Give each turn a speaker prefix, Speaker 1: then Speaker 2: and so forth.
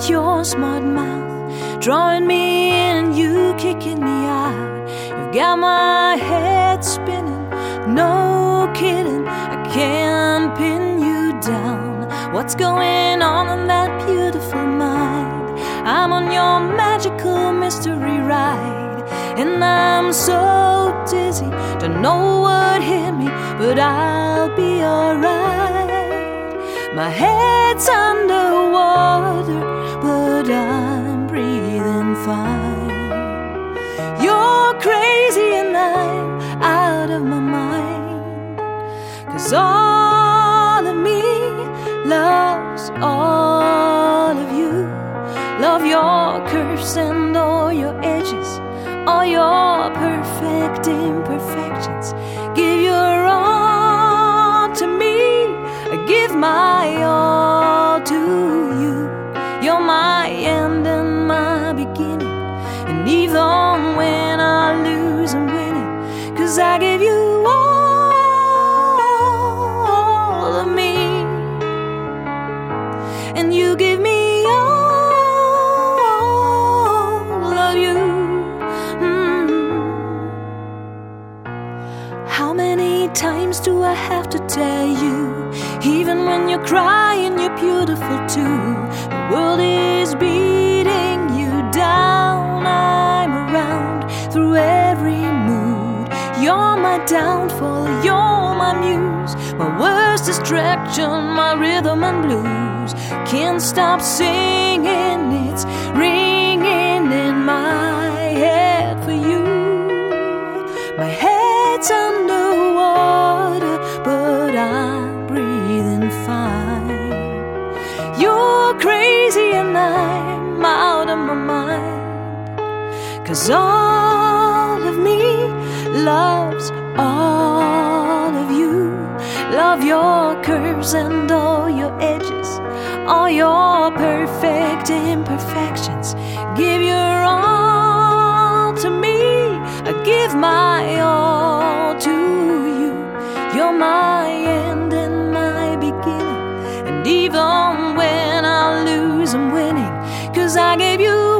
Speaker 1: with your smart mouth, drawing me in, you kicking me out. You've got my head spinning, no kidding, I can't pin you down. What's going on in that beautiful mind? I'm on your magical mystery ride, and I'm so dizzy, don't know what hit me, but I'll be alright. My head's underwater, but I'm breathing fine. You're crazy and I'm out of my mind, 'cause all of me loves all of you. Love your curves and all your edges, all your perfect imperfections. Give your all to me, I give my all to you. You're my end and my beginning, and even when I lose I'm winning, 'cause I give you all of me, and you give me all of you. How many times do I have to tell you, even when you're crying, you're beautiful too. The world is beating you down, I'm around through every mood. You're my downfall, you're my muse, my worst distraction, my rhythm and blues. Can't stop singing, it's ringing in my head for you. My head's underwater, but I'm breathing fine. You're crazy and I'm out of my mind, 'cause all of me loves all of you. Love your curves and all your edges, all your perfect imperfections. Give your all to me, I give my all to you. You're my end and my beginning, and even when I lose I'm winning, 'cause I gave you